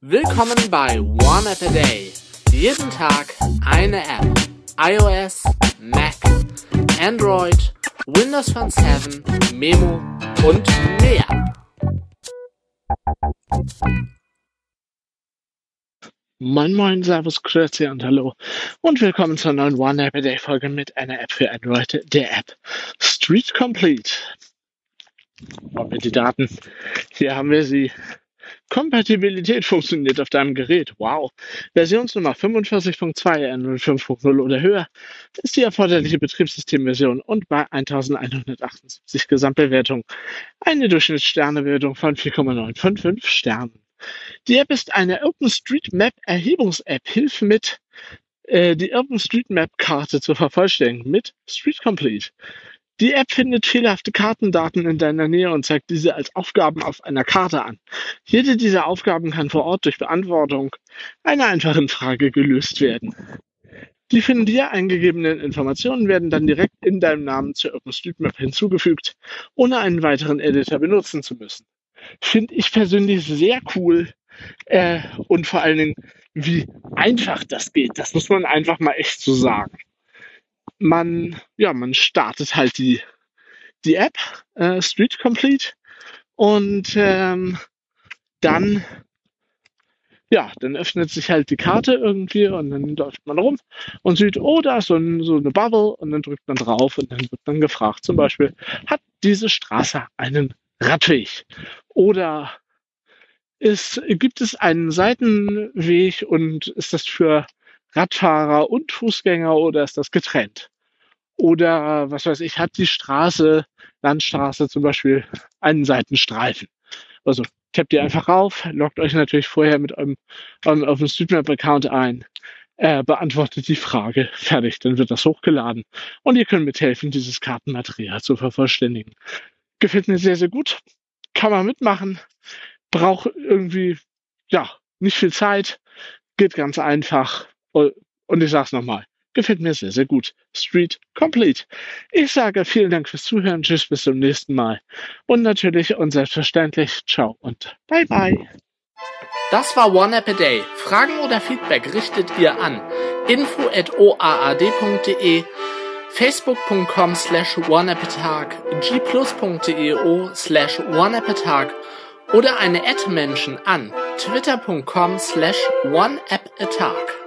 Willkommen bei One App a Day. Jeden Tag eine App. iOS, Mac, Android, Windows Phone 7, Memo und mehr. Moin Moin, Servus, Grüezi und Hallo und willkommen zur neuen One App a Day Folge mit einer App für Android, der App Street Complete. Wollen wir die Daten? Hier haben wir sie. Kompatibilität funktioniert auf deinem Gerät. Wow. Versionsnummer 45.2, Android 5.0 oder höher ist die erforderliche Betriebssystemversion und bei 1178 Gesamtbewertung eine Durchschnittssternewertung von 4,9 von 5 Sternen. Die App ist eine OpenStreetMap-Erhebungs-App. Hilf mit, die OpenStreetMap-Karte zu vervollständigen mit Street Complete. Die App findet fehlerhafte Kartendaten in deiner Nähe und zeigt diese als Aufgaben auf einer Karte an. Jede dieser Aufgaben kann vor Ort durch Beantwortung einer einfachen Frage gelöst werden. Die von dir eingegebenen Informationen werden dann direkt in deinem Namen zur OpenStreetMap hinzugefügt, ohne einen weiteren Editor benutzen zu müssen. Finde ich persönlich sehr cool und vor allen Dingen, wie einfach das geht. Das muss man einfach mal echt so sagen. Man startet halt die App Street Complete und dann öffnet sich halt die Karte irgendwie und dann läuft man rum und sieht, oh, da ist so eine Bubble und dann drückt man drauf und dann wird dann gefragt, zum Beispiel, hat diese Straße einen Radweg? Oder gibt es einen Seitenweg und ist das für Radfahrer und Fußgänger oder ist das getrennt? Oder was weiß ich, hat die Landstraße zum Beispiel einen Seitenstreifen? Also tappt ihr einfach rauf, loggt euch natürlich vorher mit eurem OpenStreetMap-Account ein, beantwortet die Frage, fertig, dann wird das hochgeladen und ihr könnt mithelfen, dieses Kartenmaterial zu vervollständigen. Gefällt mir sehr, sehr gut, kann man mitmachen, braucht irgendwie, nicht viel Zeit, geht ganz einfach und ich sag's nochmal, gefällt mir sehr, sehr gut. Street Complete. Ich sage vielen Dank fürs Zuhören, tschüss, bis zum nächsten Mal und natürlich und selbstverständlich ciao und bye bye. Das war One App a Day. Fragen oder Feedback richtet ihr an info@oaad.de, facebook.com/oneappatag, gplus.io/oneappatag oder eine @Menschen an twitter.com/oneappatag.